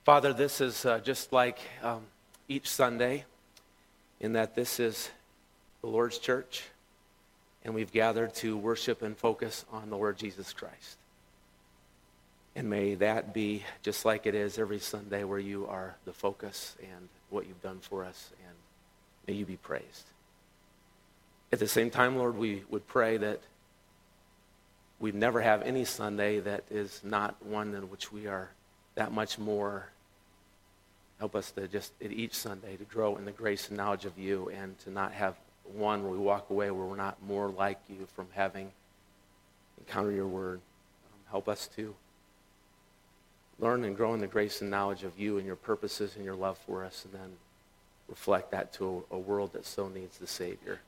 Father, this is just like each Sunday in that this is the Lord's church, and we've gathered to worship and focus on the Lord Jesus Christ. And may that be just like it is every Sunday, where you are the focus and what you've done for us, and may you be praised. At the same time, Lord, we would pray that we'd never have any Sunday that is not one in which we are that much more. Help us to just, at each Sunday, to grow in the grace and knowledge of you, and to not have one where we walk away where we're not more like you from having encountered your word. Help us to learn and grow in the grace and knowledge of you and your purposes and your love for us, and then reflect that to a world that so needs the Savior.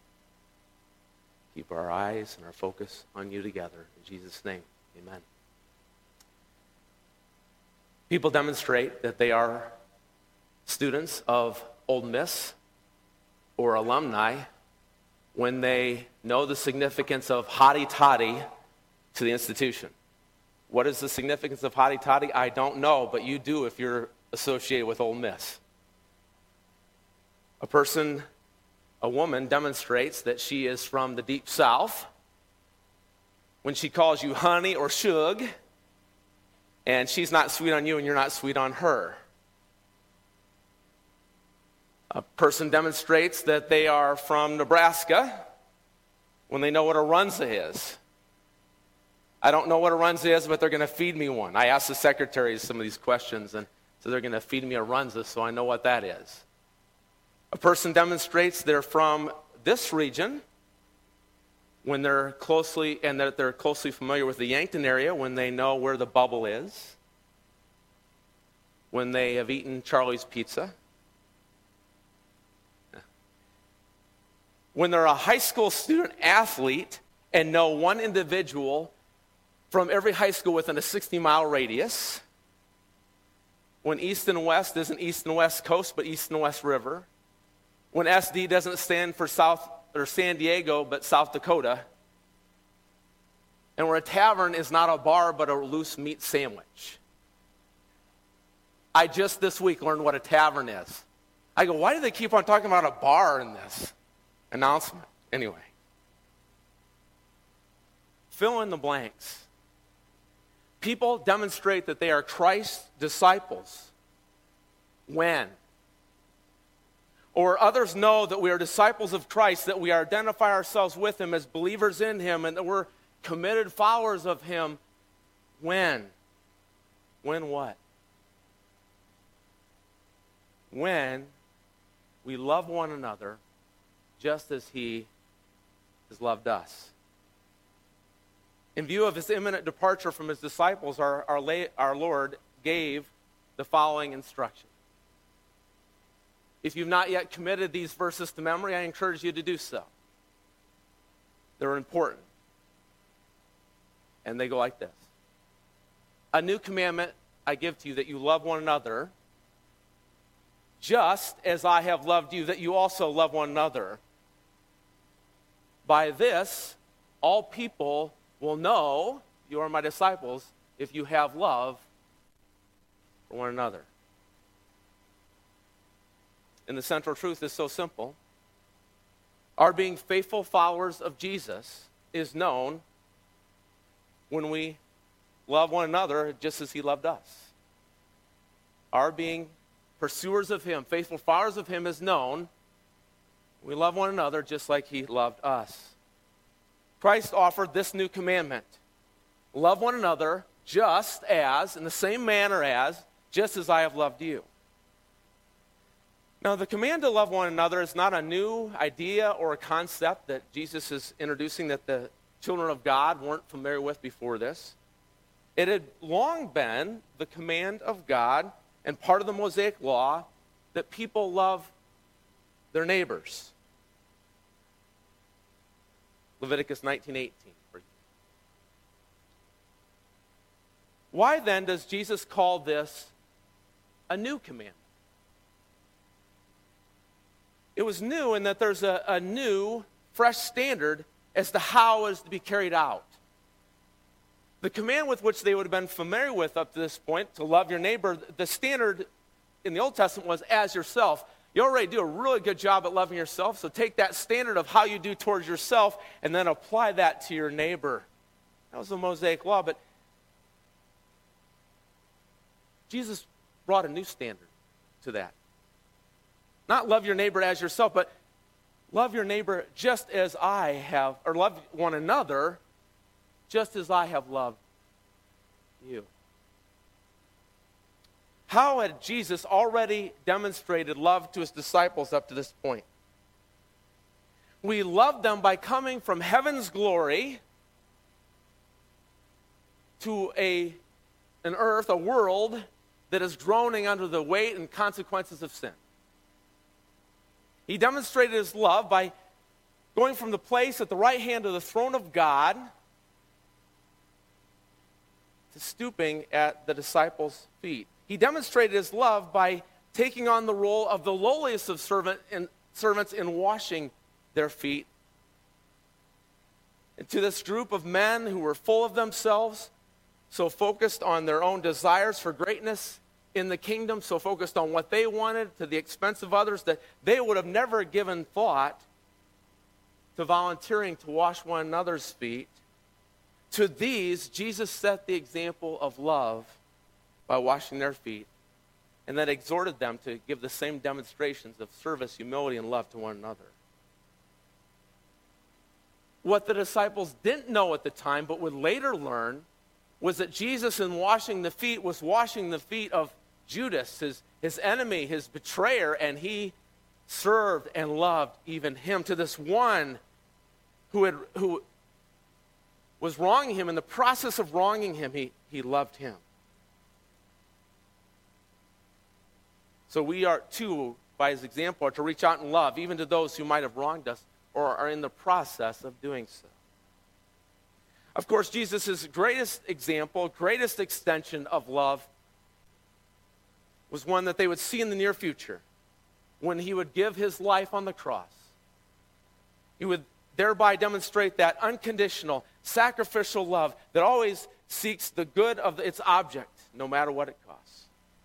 Keep our eyes and our focus on you together. In Jesus' name, amen. People demonstrate that they are students of Ole Miss or alumni when they know the significance of hotty toddy to the institution. What is the significance of hotty toddy? I don't know, but you do if you're associated with Ole Miss. A woman demonstrates that she is from the deep South when she calls you honey or shug, and she's not sweet on you and you're not sweet on her. A person demonstrates that they are from Nebraska when they know what a runza is. I don't know what a runza is, but they're going to feed me one. I asked the secretaries some of these questions, and so they're going to feed me a runza, so I know what that is. A person demonstrates they're from this region when they're closely familiar with the Yankton area, when they know where the bubble is, when they have eaten Charlie's Pizza, when they're a high school student athlete and know one individual from every high school within a 60-mile radius, when East and West isn't East and West Coast, but East and West River, when SD doesn't stand for South or San Diego, but South Dakota, and where a tavern is not a bar, but a loose meat sandwich. I just this week learned what a tavern is. I go, why do they keep on talking about a bar in this announcement? Anyway. Fill in the blanks. People demonstrate that they are Christ's disciples when? Or others know that we are disciples of Christ, that we identify ourselves with him as believers in him, and that we're committed followers of him when? When what? When we love one another just as he has loved us. In view of his imminent departure from his disciples, our Lord gave the following instruction. If you've not yet committed these verses to memory, I encourage you to do so. They're important. And they go like this. A new commandment I give to you, that you love one another, just as I have loved you, that you also love one another. By this, all people will know you are my disciples if you have love for one another. And the central truth is so simple. Our being faithful followers of Jesus is known when we love one another just as he loved us. Our being pursuers of him, faithful followers of him, is known when we love one another just like he loved us. Christ offered this new commandment. Love one another just as, in the same manner as, just as I have loved you. Now, the command to love one another is not a new idea or a concept that Jesus is introducing that the children of God weren't familiar with before this. It had long been the command of God and part of the Mosaic law that people love their neighbors. Leviticus 19:18. Why then does Jesus call this a new commandment? It was new in that there's a new, fresh standard as to how it is to be carried out. The command with which they would have been familiar with up to this point, to love your neighbor, the standard in the Old Testament was as yourself. You already do a really good job at loving yourself, so take that standard of how you do towards yourself and then apply that to your neighbor. That was the Mosaic law, but Jesus brought a new standard to that. Not love your neighbor as yourself, but love your neighbor just as I have, or love one another just as I have loved you. How had Jesus already demonstrated love to his disciples up to this point? We love them by coming from heaven's glory to an earth, a world that is groaning under the weight and consequences of sin. He demonstrated his love by going from the place at the right hand of the throne of God to stooping at the disciples' feet. He demonstrated his love by taking on the role of the lowliest of servants in washing their feet. And to this group of men who were full of themselves, so focused on their own desires for greatness in the kingdom, so focused on what they wanted to the expense of others, that they would have never given thought to volunteering to wash one another's feet. To these, Jesus set the example of love by washing their feet, and then exhorted them to give the same demonstrations of service, humility, and love to one another. What the disciples didn't know at the time, but would later learn, was that Jesus, in washing the feet, was washing the feet of Judas, his enemy, his betrayer, and he served and loved even him. To this one who was wronging him, in the process of wronging him, he loved him. So we are too, by his example, are to reach out and love, even to those who might have wronged us or are in the process of doing so. Of course, Jesus' greatest example, greatest extension of love was one that they would see in the near future, when he would give his life on the cross. He would thereby demonstrate that unconditional, sacrificial love that always seeks the good of its object, no matter what it costs.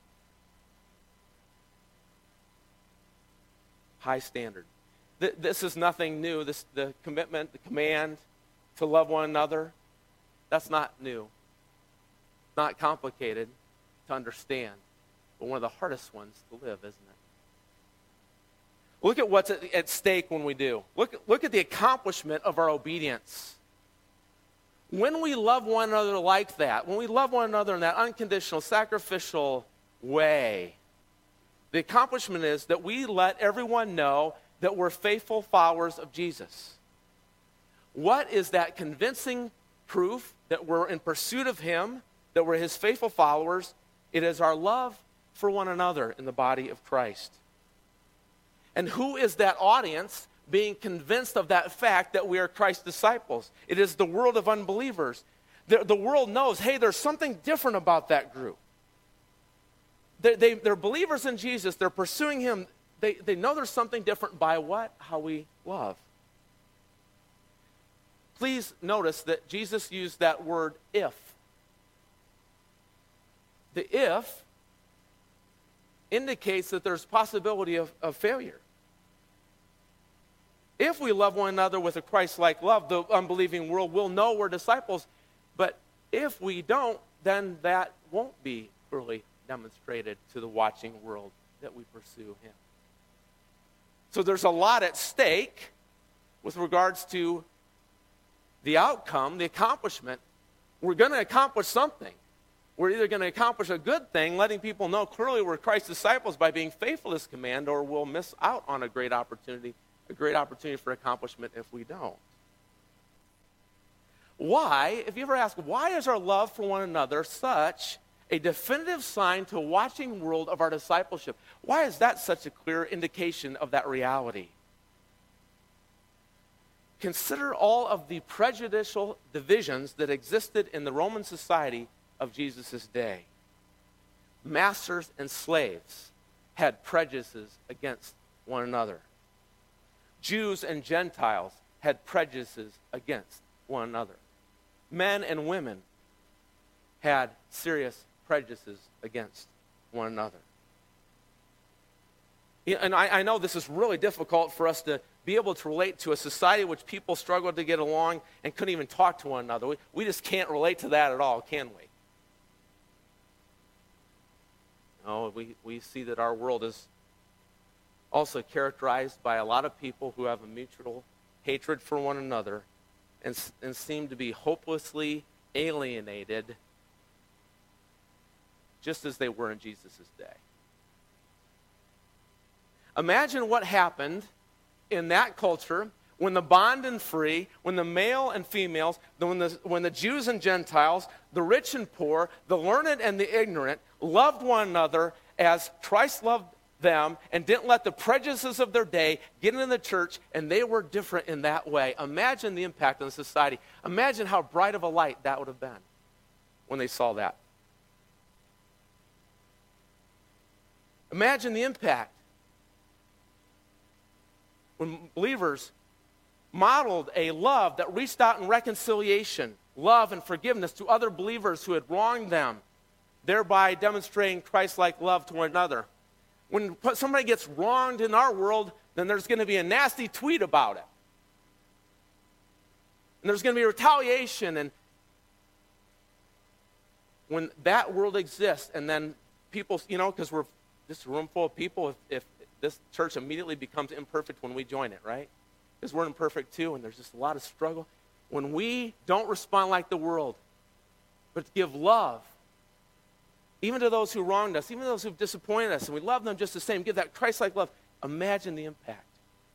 High standard. This is nothing new. The commitment, the command to love one another, that's not new. Not complicated to understand, but one of the hardest ones to live, isn't it? Look at what's at stake when we do. Look at the accomplishment of our obedience. When we love one another like that, when we love one another in that unconditional, sacrificial way, the accomplishment is that we let everyone know that we're faithful followers of Jesus. What is that convincing proof that we're in pursuit of him, that we're his faithful followers? It is our love for one another in the body of Christ. And who is that audience being convinced of that fact that we are Christ's disciples? It is the world of unbelievers. The world knows, hey, there's something different about that group. They're believers in Jesus. They're pursuing him. They know there's something different by what? How we love. Please notice that Jesus used that word if. The if indicates that there's possibility of failure. If we love one another with a Christ-like love, the unbelieving world will know we're disciples. But if we don't, then that won't be clearly demonstrated to the watching world that we pursue him. So there's a lot at stake with regards to the outcome, the accomplishment. We're going to accomplish something. We're either going to accomplish a good thing, letting people know clearly we're Christ's disciples by being faithful to this command, or we'll miss out on a great opportunity for accomplishment if we don't. Why, if you ever ask, why is our love for one another such a definitive sign to a watching world of our discipleship? Why is that such a clear indication of that reality? Consider all of the prejudicial divisions that existed in the Roman society of Jesus' day. Masters and slaves had prejudices against one another. Jews and Gentiles had prejudices against one another. Men and women had serious prejudices against one another. And I know this is really difficult for us to be able to relate to a society in which people struggled to get along and couldn't even talk to one another. We just can't relate to that at all, can we? No, we see that our world is also characterized by a lot of people who have a mutual hatred for one another and seem to be hopelessly alienated, just as they were in Jesus' day. Imagine what happened in that culture when the bond and free, when the male and females, when the Jews and Gentiles, the rich and poor, the learned and the ignorant loved one another as Christ loved them and didn't let the prejudices of their day get into the church, and they were different in that way. Imagine the impact on society. Imagine how bright of a light that would have been when they saw that. Imagine the impact when believers modeled a love that reached out in reconciliation, love and forgiveness to other believers who had wronged them, thereby demonstrating Christ-like love to one another. When somebody gets wronged in our world, then there's going to be a nasty tweet about it. And there's going to be retaliation. And when that world exists, and then people, because we're this room full of people, if this church immediately becomes imperfect when we join it, right? Because we're imperfect too, and there's just a lot of struggle. When we don't respond like the world, but give love, even to those who wronged us, even those who've disappointed us, and we love them just the same, give that Christ-like love, imagine the impact.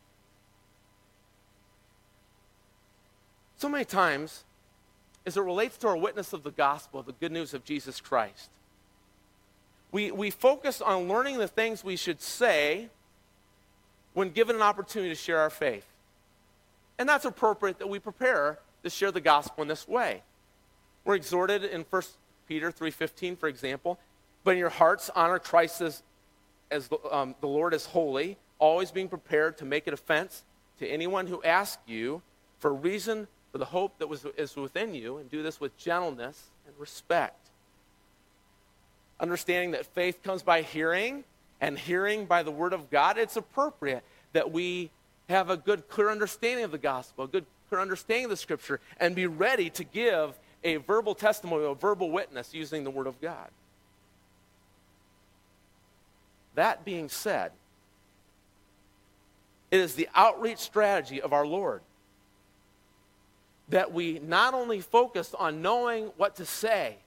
So many times, as it relates to our witness of the gospel, the good news of Jesus Christ, we focus on learning the things we should say when given an opportunity to share our faith. And that's appropriate that we prepare to share the gospel in this way. We're exhorted in 1 Peter 3:15, for example, but in your hearts honor Christ as the Lord is holy, always being prepared to make a defense to anyone who asks you for a reason for the hope that is within you, and do this with gentleness and respect. Understanding that faith comes by hearing, and hearing by the word of God, it's appropriate that we have a good, clear understanding of the gospel, a good, clear understanding of the scripture, and be ready to give a verbal testimony, a verbal witness using the word of God. That being said, it is the outreach strategy of our Lord that we not only focus on knowing what to say,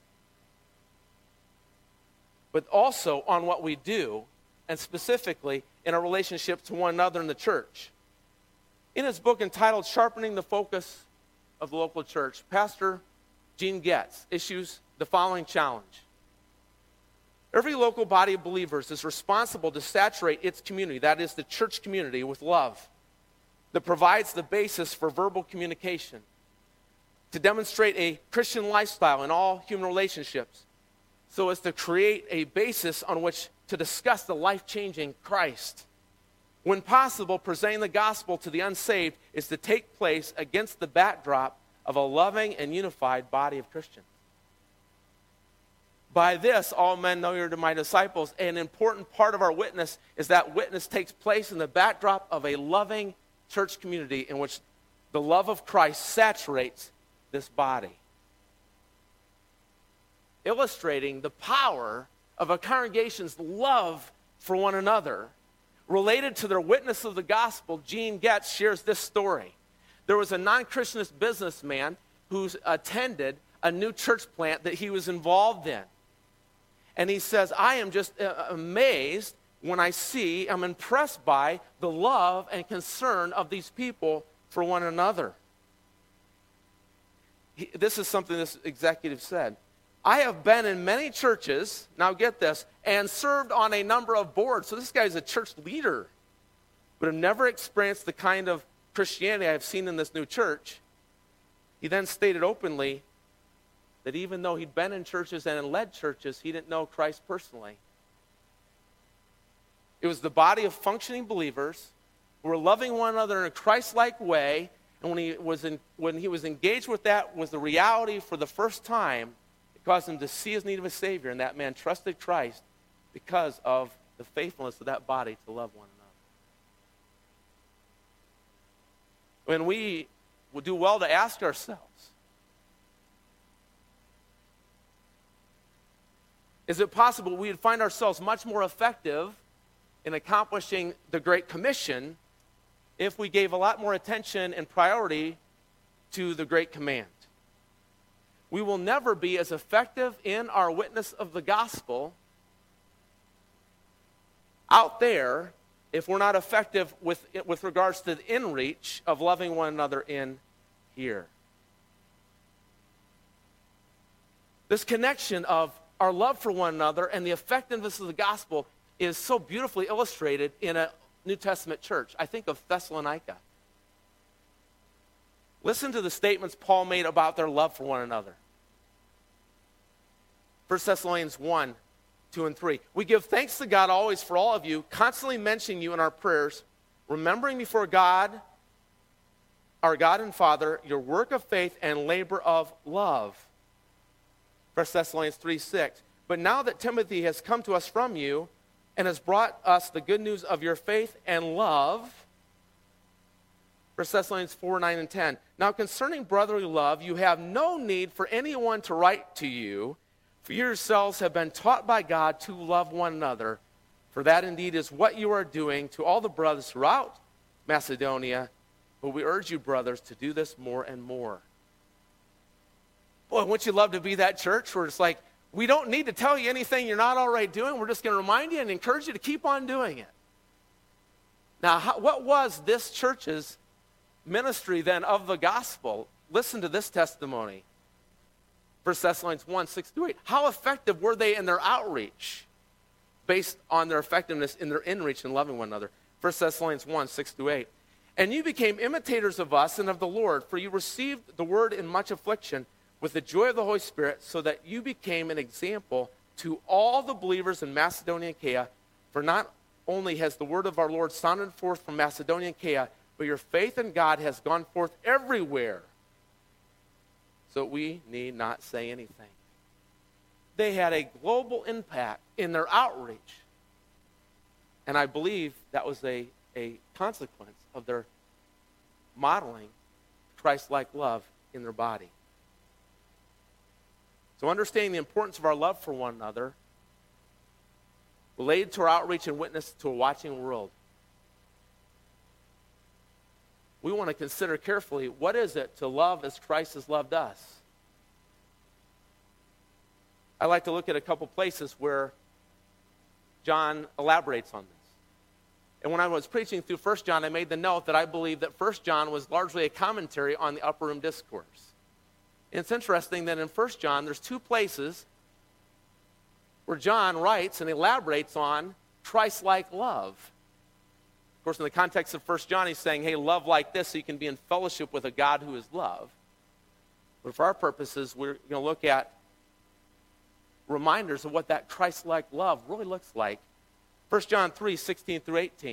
but also on what we do, and specifically in our relationship to one another in the church. In his book entitled Sharpening the Focus of the Local Church, Pastor Gene Getz issues the following challenge. Every local body of believers is responsible to saturate its community, that is the church community, with love that provides the basis for verbal communication, to demonstrate a Christian lifestyle in all human relationships, so as to create a basis on which to discuss the life-changing Christ. When possible, presenting the gospel to the unsaved is to take place against the backdrop of a loving and unified body of Christians. By this, all men know you're my disciples. An important part of our witness is that witness takes place in the backdrop of a loving church community in which the love of Christ saturates this body, illustrating the power of a congregation's love for one another. Related to their witness of the gospel, Gene Getz shares this story. There was a non-Christianist businessman who attended a new church plant that he was involved in. And he says, I am just amazed when I'm impressed by the love and concern of these people for one another. This is something this executive said. I have been in many churches, now get this, and served on a number of boards. So this guy's a church leader, but have never experienced the kind of Christianity I've seen in this new church. He then stated openly that even though he'd been in churches and led churches, he didn't know Christ personally. It was the body of functioning believers who were loving one another in a Christ-like way, and when he was engaged with that, was the reality for the first time, It caused him to see his need of a Savior, and that man trusted Christ because of the faithfulness of that body to love one another. When we would do well to ask ourselves, is it possible we would find ourselves much more effective in accomplishing the Great Commission if we gave a lot more attention and priority to the Great Command? We will never be as effective in our witness of the gospel out there if we're not effective with regards to the in-reach of loving one another in here. This connection of our love for one another and the effectiveness of the gospel is so beautifully illustrated in a New Testament church. I think of Thessalonica. Listen to the statements Paul made about their love for one another. 1 Thessalonians 1, 2, and 3. We give thanks to God always for all of you, constantly mentioning you in our prayers, remembering before God, our God and Father, your work of faith and labor of love. 1 Thessalonians 3, 6. But now that Timothy has come to us from you and has brought us the good news of your faith and love, 1 Thessalonians 4, 9, and 10. Now concerning brotherly love, you have no need for anyone to write to you, for you yourselves have been taught by God to love one another, for that indeed is what you are doing to all the brothers throughout Macedonia. But we urge you, brothers, to do this more and more. Boy, wouldn't you love to be that church where it's like, we don't need to tell you anything you're not already doing. We're just going to remind you and encourage you to keep on doing it. Now, what was this church's ministry then of the gospel? Listen to this testimony. 1 Thessalonians 1, 6 through 8. How effective were they in their outreach based on their effectiveness in their in-reach and loving one another? 1 Thessalonians 1, 6 through 8. And you became imitators of us and of the Lord, for you received the word in much affliction with the joy of the Holy Spirit, so that you became an example to all the believers in Macedonia and Achaia. For not only has the word of our Lord sounded forth from Macedonia and Achaia, but your faith in God has gone forth everywhere. So we need not say anything. They had a global impact in their outreach. And I believe that was a consequence of their modeling Christ-like love in their body. So understanding the importance of our love for one another related to our outreach and witness to a watching world. We want to consider carefully, what is it to love as Christ has loved us? I like to look at a couple places where John elaborates on this. And when I was preaching through 1 John, I made the note that I believe that 1 John was largely a commentary on the Upper Room Discourse. And it's interesting that in 1 John, there's two places where John writes and elaborates on Christ-like love. Of course, in the context of 1 John, he's saying, hey, love like this so you can be in fellowship with a God who is love. But for our purposes, we're going to look at reminders of what that Christ-like love really looks like. 1 John 3, 16 through 18.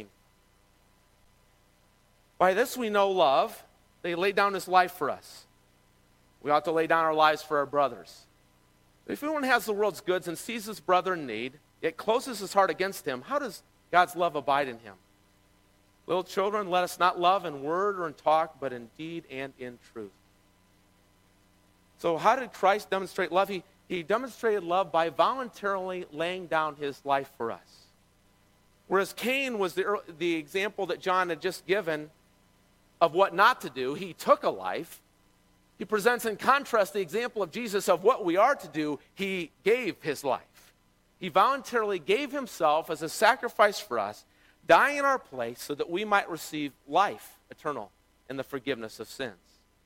By this we know love, that he laid down his life for us. We ought to lay down our lives for our brothers. If anyone has the world's goods and sees his brother in need, yet closes his heart against him, how does God's love abide in him? Little children, let us not love in word or in talk, but in deed and in truth. So how did Christ demonstrate love? He demonstrated love by voluntarily laying down his life for us. Whereas Cain was the example that John had just given of what not to do, he took a life. He presents in contrast the example of Jesus of what we are to do. He gave his life. He voluntarily gave himself as a sacrifice for us, dying in our place so that we might receive life eternal and the forgiveness of sins.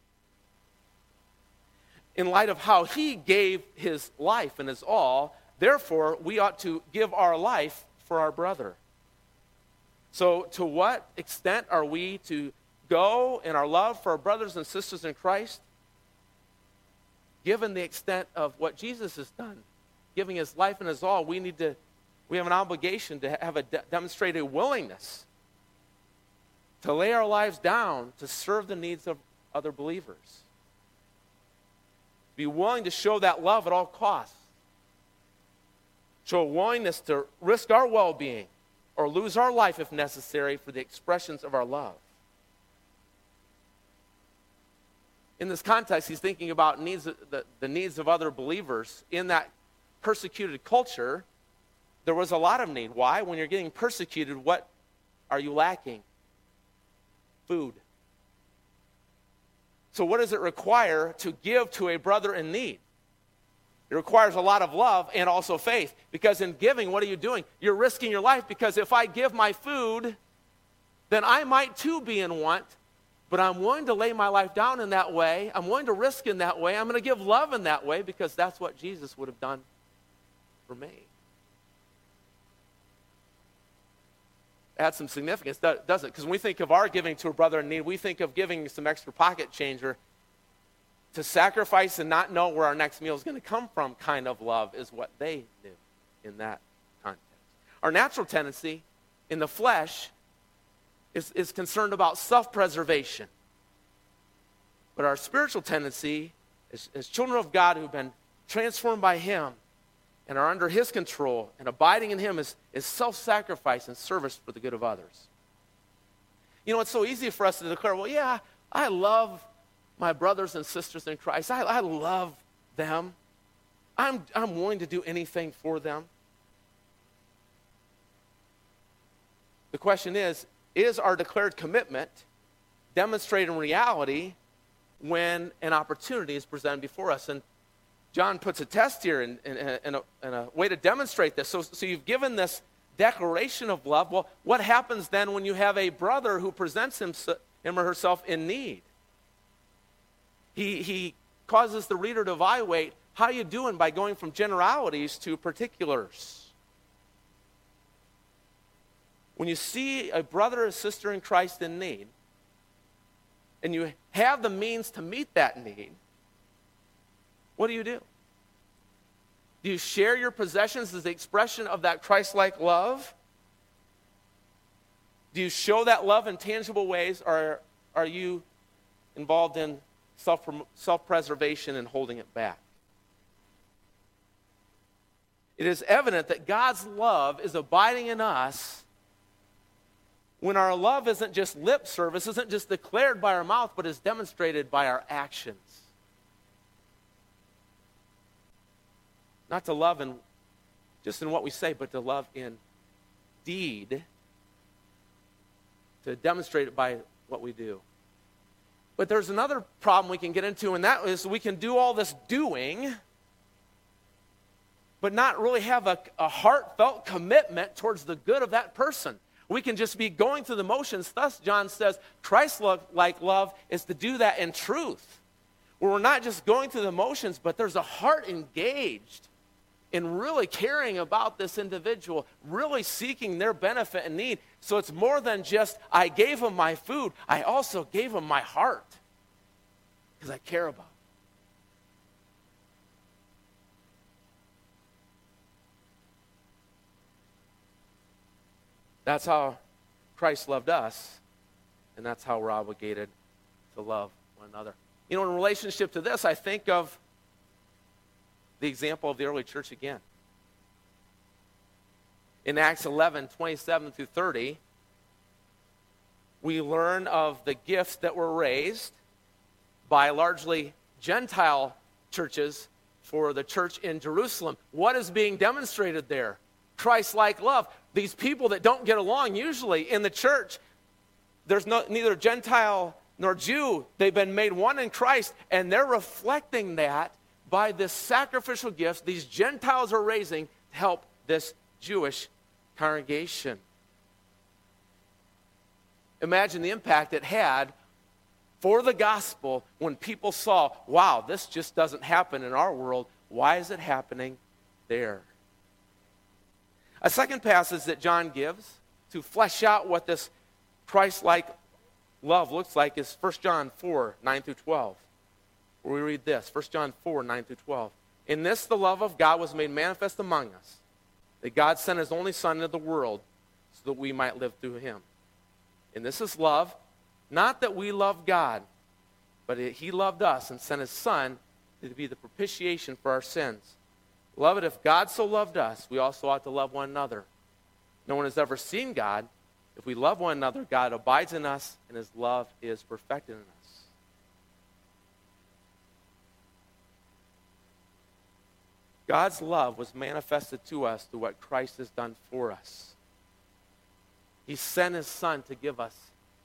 In light of how he gave his life and his all, therefore, we ought to give our life for our brother. So to what extent are we to go in our love for our brothers and sisters in Christ? Given the extent of what Jesus has done, giving his life and his all, we have an obligation to have demonstrate a willingness to lay our lives down to serve the needs of other believers. Be willing to show that love at all costs. Show a willingness to risk our well-being or lose our life if necessary for the expressions of our love. In this context, he's thinking about the needs of other believers. In that persecuted culture, there was a lot of need. Why? When you're getting persecuted, what are you lacking? Food. So what does it require to give to a brother in need? It requires a lot of love and also faith. Because in giving, what are you doing? You're risking your life, because if I give my food, then I might too be in want, but I'm willing to lay my life down in that way. I'm willing to risk in that way. I'm going to give love in that way, because that's what Jesus would have done for me. Adds some significance, doesn't it? Because when we think of our giving to a brother in need, we think of giving some extra pocket change, or to sacrifice and not know where our next meal is going to come from kind of love is what they knew in that context. Our natural tendency in the flesh is concerned about self-preservation. But our spiritual tendency as children of God who've been transformed by Him and are under His control and abiding in Him is self-sacrifice and service for the good of others. You know, it's so easy for us to declare, well, yeah, I love my brothers and sisters in Christ. I love them. I'm willing to do anything for them. The question is our declared commitment demonstrated in reality when an opportunity is presented before us? And John puts a test here in a way to demonstrate this. So you've given this declaration of love. Well, what happens then when you have a brother who presents him or herself in need? He causes the reader to evaluate, how you doing by going from generalities to particulars? When you see a brother or sister in Christ in need, and you have the means to meet that need, what do? Do you share your possessions as the expression of that Christ-like love? Do you show that love in tangible ways, or are you involved in self-preservation and holding it back? It is evident that God's love is abiding in us when our love isn't just lip service, isn't just declared by our mouth, but is demonstrated by our actions. Not to love just in what we say, but to love in deed, to demonstrate it by what we do. But there's another problem we can get into, and that is we can do all this doing, but not really have a heartfelt commitment towards the good of that person. We can just be going through the motions. Thus, John says, Christ-like love is to do that in truth, where we're not just going through the motions, but there's a heart engaged in really caring about this individual, really seeking their benefit and need. So it's more than just, I gave him my food, I also gave him my heart, because I care about him. That's how Christ loved us, and that's how we're obligated to love one another. You know, in relationship to this, I think of the example of the early church again. In Acts 11, 27 through 30, we learn of the gifts that were raised by largely Gentile churches for the church in Jerusalem. What is being demonstrated there? Christ-like love. These people that don't get along usually in the church, there's neither Gentile nor Jew. They've been made one in Christ, and they're reflecting that by this sacrificial gifts these Gentiles are raising to help this Jewish congregation. Imagine the impact it had for the gospel when people saw, wow, this just doesn't happen in our world. Why is it happening there? A second passage that John gives to flesh out what this Christ-like love looks like is 1 John 4, 9 through 12. Where we read this, 1 John 4, 9 through 12. In this the love of God was made manifest among us, that God sent his only Son into the world so that we might live through him. And this is love, not that we love God, but he loved us and sent his Son to be the propitiation for our sins. Beloved, if God so loved us, we also ought to love one another. No one has ever seen God. If we love one another, God abides in us, and his love is perfected in us. God's love was manifested to us through what Christ has done for us. He sent his Son to give us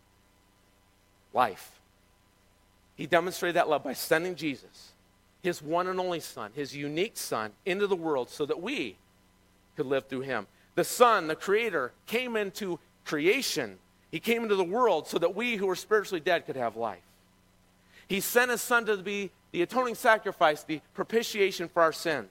life. He demonstrated that love by sending Jesus, his one and only Son, his unique Son, into the world so that we could live through him. The Son, the Creator, came into creation. He came into the world so that we who were spiritually dead could have life. He sent his Son to be the atoning sacrifice, the propitiation for our sins.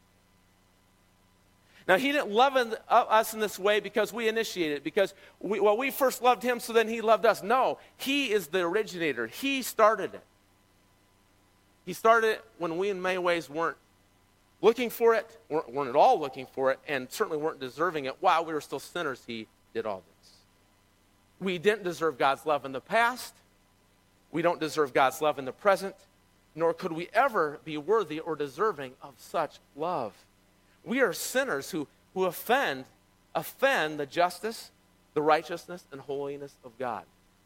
Now, he didn't love us in this way because we initiated it, because we first loved him, so then he loved us. No, he is the originator. He started it. He started it when we in many ways weren't looking for it, weren't at all looking for it, and certainly weren't deserving it. While we were still sinners, he did all this. We didn't deserve God's love in the past. We don't deserve God's love in the present, nor could we ever be worthy or deserving of such love. We are sinners who offend the justice, the righteousness, and holiness of God.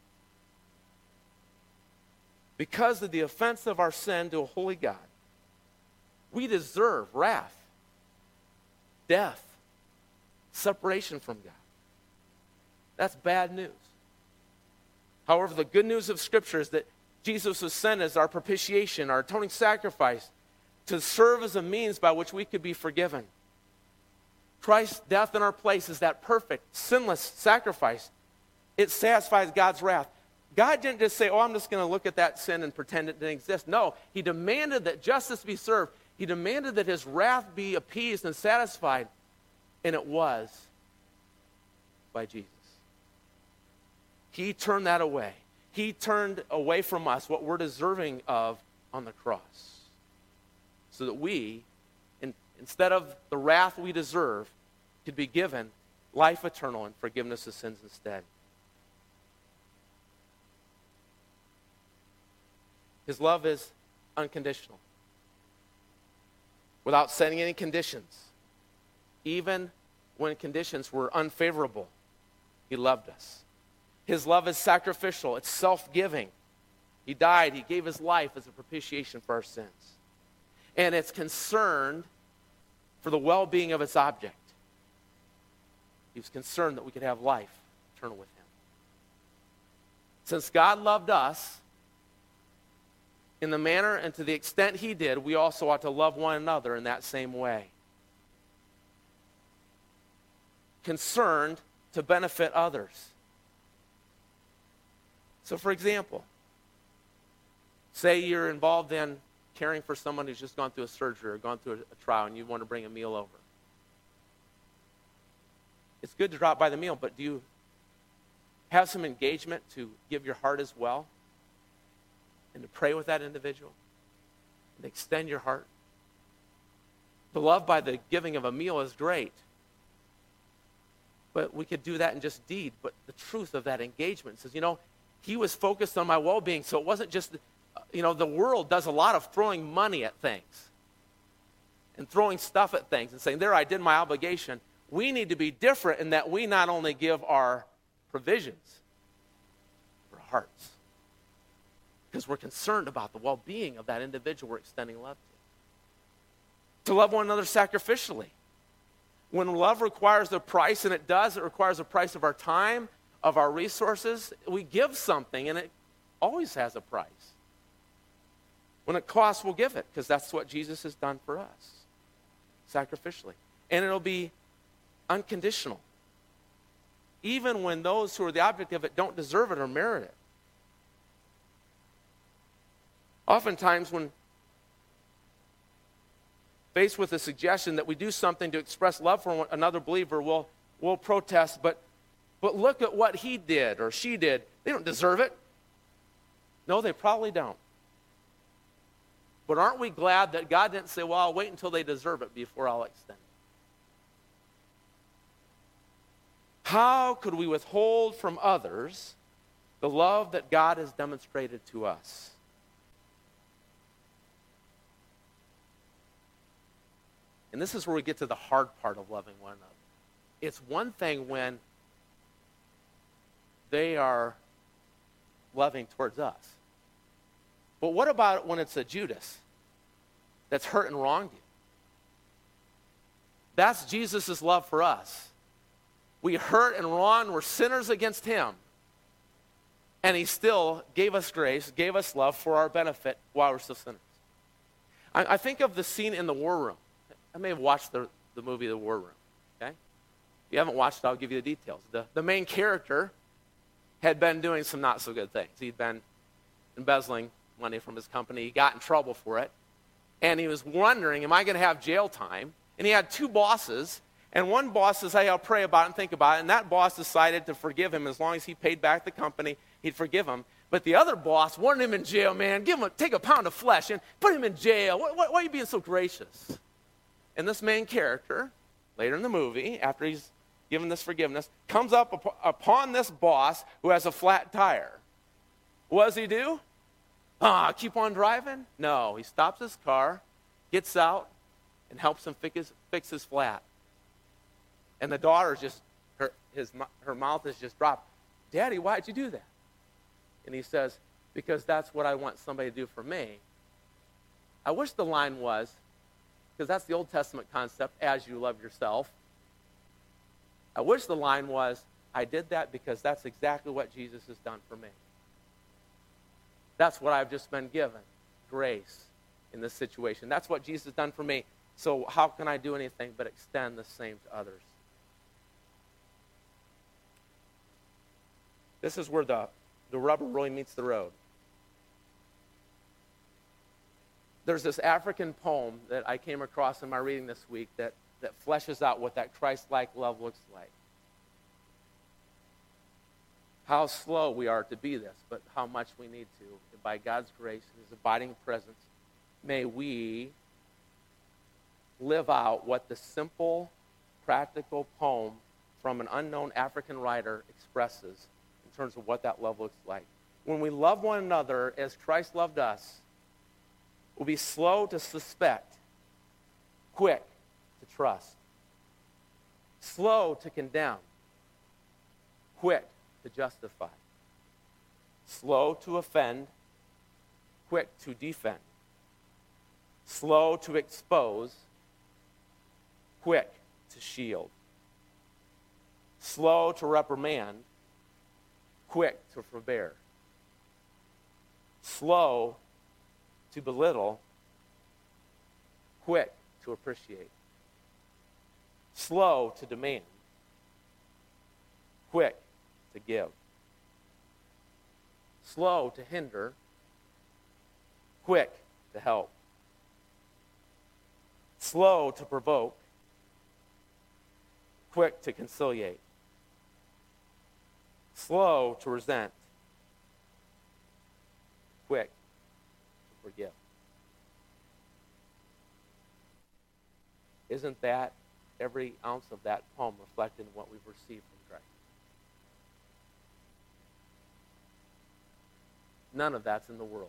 Because of the offense of our sin to a holy God, we deserve wrath, death, separation from God. That's bad news. However, the good news of Scripture is that Jesus was sent as our propitiation, our atoning sacrifice, to serve as a means by which we could be forgiven. Christ's death in our place is that perfect, sinless sacrifice. It satisfies God's wrath. God didn't just say, I'm just going to look at that sin and pretend it didn't exist. No, he demanded that justice be served. He demanded that his wrath be appeased and satisfied, and it was by Jesus. He turned that away. He turned away from us what we're deserving of on the cross, so that we, instead of the wrath we deserve, could be given life eternal and forgiveness of sins instead. His love is unconditional, without setting any conditions. Even when conditions were unfavorable, he loved us. His love is sacrificial. It's self-giving. He died. He gave his life as a propitiation for our sins. And it's concerned for the well-being of its object. He was concerned that we could have life eternal with him. Since God loved us in the manner and to the extent he did, we also ought to love one another in that same way. Concerned to benefit others. So, for example, say you're involved in caring for someone who's just gone through a surgery or gone through a trial, and you want to bring a meal over. It's good to drop by the meal, but do you have some engagement to give your heart as well? And to pray with that individual? And extend your heart? The love by the giving of a meal is great. But we could do that in just deed. But the truth of that engagement says, he was focused on my well-being, so it wasn't just, the world does a lot of throwing money at things and throwing stuff at things and saying, there, I did my obligation. We need to be different in that we not only give our provisions, our hearts, because we're concerned about the well-being of that individual we're extending love to. To love one another sacrificially. When love requires a price, and it does, it requires a price of our time, of our resources. We give something, and it always has a price. When it costs, we'll give it, because that's what Jesus has done for us, sacrificially. And it'll be unconditional, even when those who are the object of it don't deserve it or merit it. Oftentimes, when faced with the suggestion that we do something to express love for another believer, we'll protest, but look at what he did or she did. They don't deserve it. No, they probably don't. But aren't we glad that God didn't say, I'll wait until they deserve it before I'll extend it? How could we withhold from others the love that God has demonstrated to us? And this is where we get to the hard part of loving one another. It's one thing when they are loving towards us. But what about when it's a Judas that's hurt and wronged you? That's Jesus' love for us. We hurt and wronged, we're sinners against him. And he still gave us grace, gave us love for our benefit while we're still sinners. I think of the scene in the War Room. I may have watched the movie The War Room. Okay? If you haven't watched it, I'll give you the details. The main character had been doing some not so good things. He'd been embezzling money from his company. He got in trouble for it. And he was wondering, am I going to have jail time? And he had two bosses. And one boss says, hey, I'll pray about it and think about it. And that boss decided to forgive him. As long as he paid back the company, he'd forgive him. But the other boss wanted him in jail, man. Take a pound of flesh and put him in jail. Why are you being so gracious? And this main character, later in the movie, after he's given this forgiveness, comes up upon this boss who has a flat tire. What does he do? Keep on driving? No, he stops his car, gets out, and helps him fix his flat. And the daughter her mouth is just dropped. Daddy, why'd you do that? And he says, because that's what I want somebody to do for me. I wish the line was, because that's the Old Testament concept, as you love yourself. I wish the line was, I did that because that's exactly what Jesus has done for me. That's what I've just been given, grace in this situation. That's what Jesus has done for me. So how can I do anything but extend the same to others? This is where the rubber really meets the road. There's this African poem that I came across in my reading this week that fleshes out what that Christ-like love looks like. How slow we are to be this, but how much we need to. And by God's grace and his abiding presence, may we live out what the simple, practical poem from an unknown African writer expresses in terms of what that love looks like. When we love one another as Christ loved us, we'll be slow to suspect, quick to trust, slow to condemn, quick to justify, slow to offend, quick to defend, slow to expose, quick to shield, slow to reprimand, quick to forbear, slow to belittle, quick to appreciate, slow to demand, quick to give, slow to hinder, quick to help, slow to provoke, quick to conciliate, slow to resent, quick to forgive. Isn't that every ounce of that poem reflected in what we've received from Christ? None of that's in the world.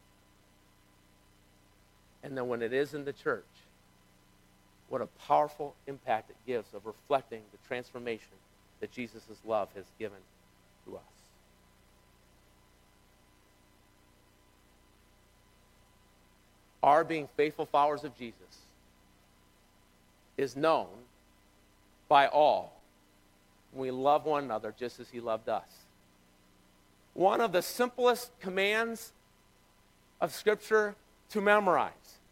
And then when it is in the church, what a powerful impact it gives of reflecting the transformation that Jesus' love has given to us. Our being faithful followers of Jesus is known by all when we love one another just as he loved us. One of the simplest commands of Scripture to memorize.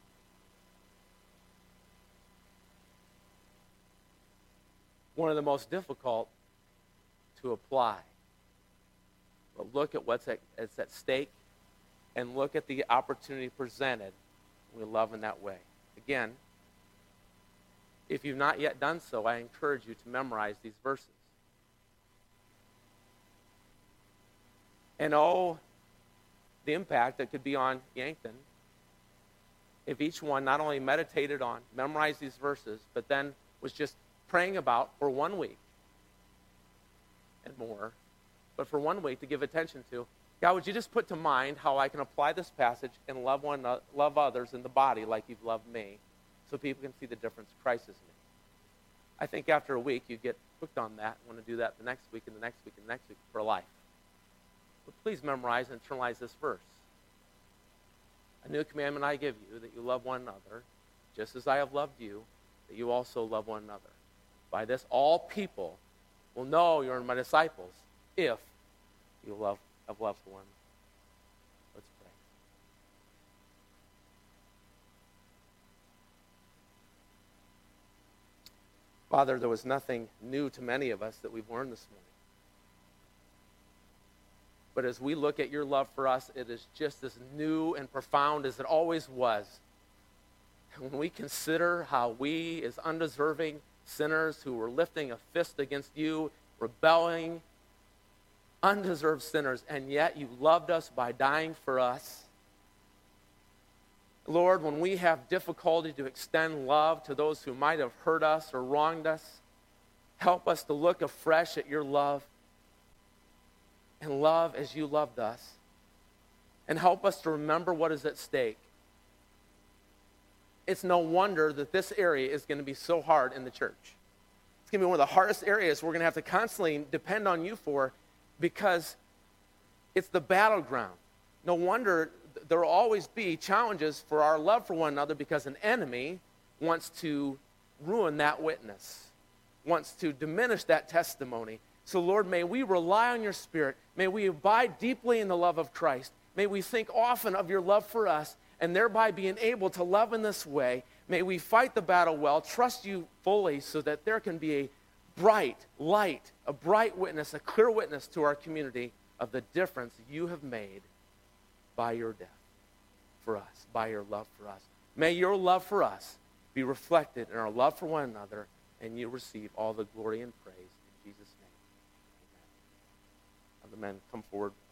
One of the most difficult to apply. But look at what's at stake and look at the opportunity presented when we love in that way. Again, if you've not yet done so, I encourage you to memorize these verses. And the impact that could be on Yankton if each one not only meditated on, memorized these verses, but then was just praying about for 1 week and more, but for 1 week to give attention to, God, would you just put to mind how I can apply this passage and love others in the body like you've loved me? so people can see the difference Christ has made. I think after a week, you get hooked on that, want to do that the next week and the next week and the next week for life. But please memorize and internalize this verse. A new commandment I give you, that you love one another, just as I have loved you, that you also love one another. By this, all people will know you're my disciples, if you have love for one. Let's pray. Father, there was nothing new to many of us that we've learned this morning. But as we look at your love for us, it is just as new and profound as it always was. And when we consider how we, as undeserving sinners who were lifting a fist against you, rebelling, undeserved sinners, and yet you loved us by dying for us. Lord, when we have difficulty to extend love to those who might have hurt us or wronged us, help us to look afresh at your love and love as you loved us. And help us to remember what is at stake. It's no wonder that this area is going to be so hard in the church. It's going to be one of the hardest areas we're going to have to constantly depend on you for, because it's the battleground. No wonder there will always be challenges for our love for one another, because an enemy wants to ruin that witness, wants to diminish that testimony. So, Lord, may we rely on your Spirit. May we abide deeply in the love of Christ. May we think often of your love for us, and thereby being able to love in this way. May we fight the battle well, trust you fully, so that there can be a bright light, a bright witness, a clear witness to our community of the difference you have made by your death for us, by your love for us. May your love for us be reflected in our love for one another, and you receive all the glory and praise in Jesus' name. Amen. Now the men come forward.